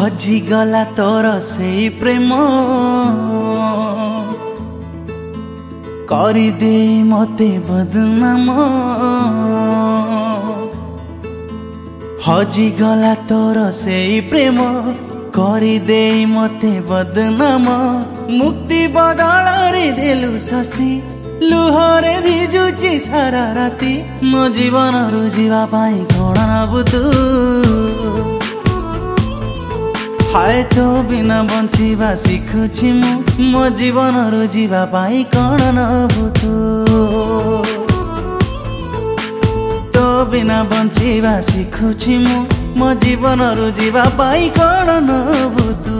हजिगला तोर से प्रेम करदे मते बदनाम। हजिगला तोर से प्रेम करदे मते बदनाम। मुक्ति बदଳରେ देलु शास्ति लुहरे भिजुची सारा राति। मो जीवन रु जीवा पाई कौन नबु तू। हाय तो बिना बंचिबा शिखुछि मु मो जीवन रु जीवा पाई कौन नबु तू। तो बिना बंचिबा शिखुछि मु मो जीवन रु जीवा पाई कौन नबु तू।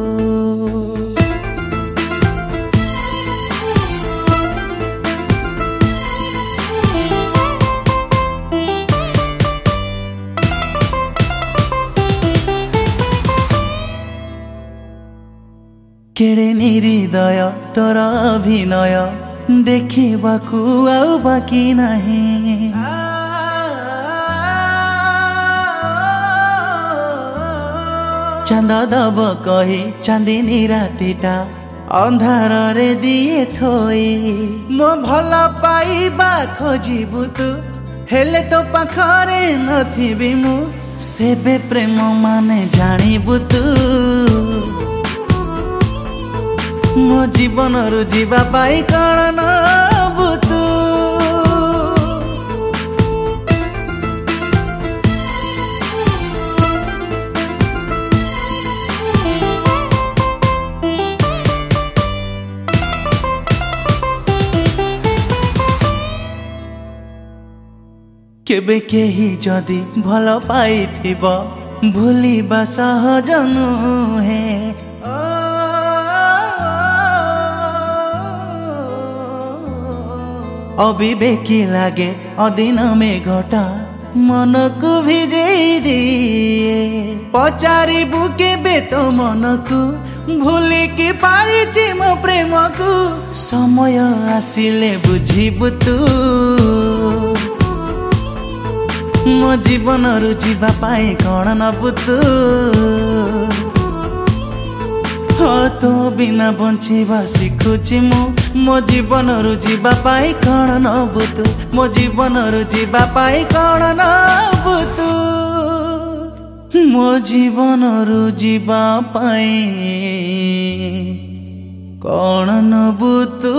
केड़े निहृदय तोर अभिनय देखिबाकू आउ बाकी नहीं। चांद दब कही चांदिनी रातिटा अंधार रे दिए थोई। मो भल पाइबा खोजिबु तू हेले तो पाखरे नथिबी मु। सेबे प्रेम माने जानिबु तू। मो जीवन रु जीवा पाई कौन नबु तू। केबे केही जदि भल पाइथिबो भूलिबा सहज नुहे। अविवेकी लागे अदिन में घटा मन को भिजेई दिए। पचारि बुके बेतो मन को भूली की पारिछि मो प्रेम को। समय आसिले बुझिबु तू। मो जीवन रु जीवा पाई कौन नबु तू। तो बिना बंचिबा शिखुछि मु मो जीवन रु जीवा पाई कौन नबु तू। मो जीवन रु जीवा पाई कौन नबु तू। मो जीवन रु जीवा पाई कौन नबु तू।